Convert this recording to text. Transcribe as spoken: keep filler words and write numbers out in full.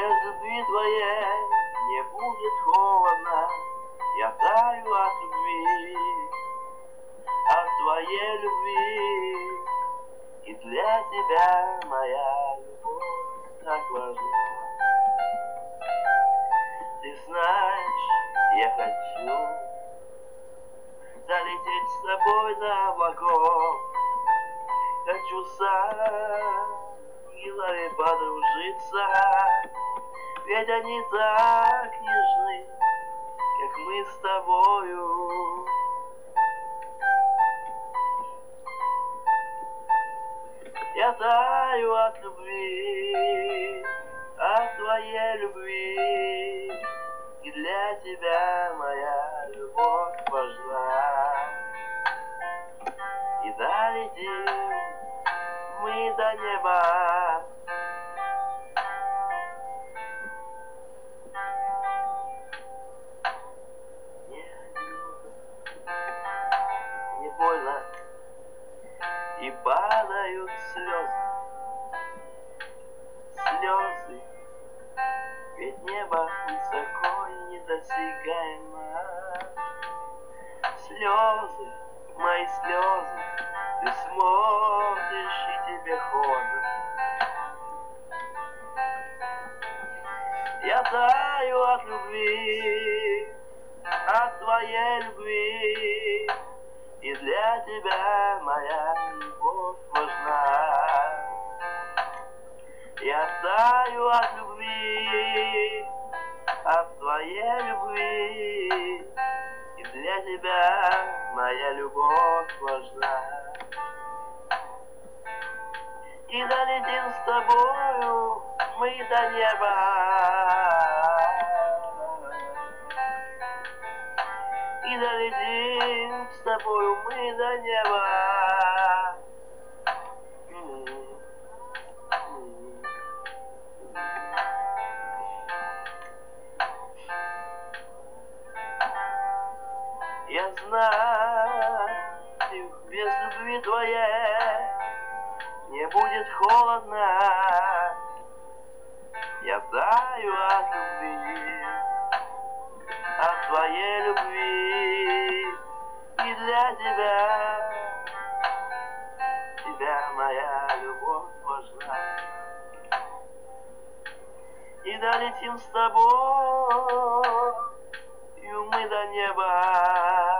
Без любви твоей не будет холодно, я таю от любви, от твоей любви. И для тебя моя любовь так важна. Ты знаешь, я хочу залететь с тобой до облаков. Хочу с ангелами подружиться, ведь они так нежны, как мы с тобою. Я таю от любви, от твоей любви, и для тебя моя любовь важна. И долетим мы до неба, не одиноко, не больно, и падают слезы, слезы, ведь небо высоко и недосягаемо. Слезы, мои слезы, ты смотришь и тебе холодно. Я таю от любви, от твоей любви, и для тебя моя любовь важна. Я таю от любви, от твоей любви, и для тебя моя любовь важна. И долетим с тобою мы до неба, и долетим с тобою мы до неба. Я знаю, без любви твоей не будет холодно. Я таю от любви, от твоей любви, и для тебя, тебя моя любовь важна. И долетим с тобой мы до неба.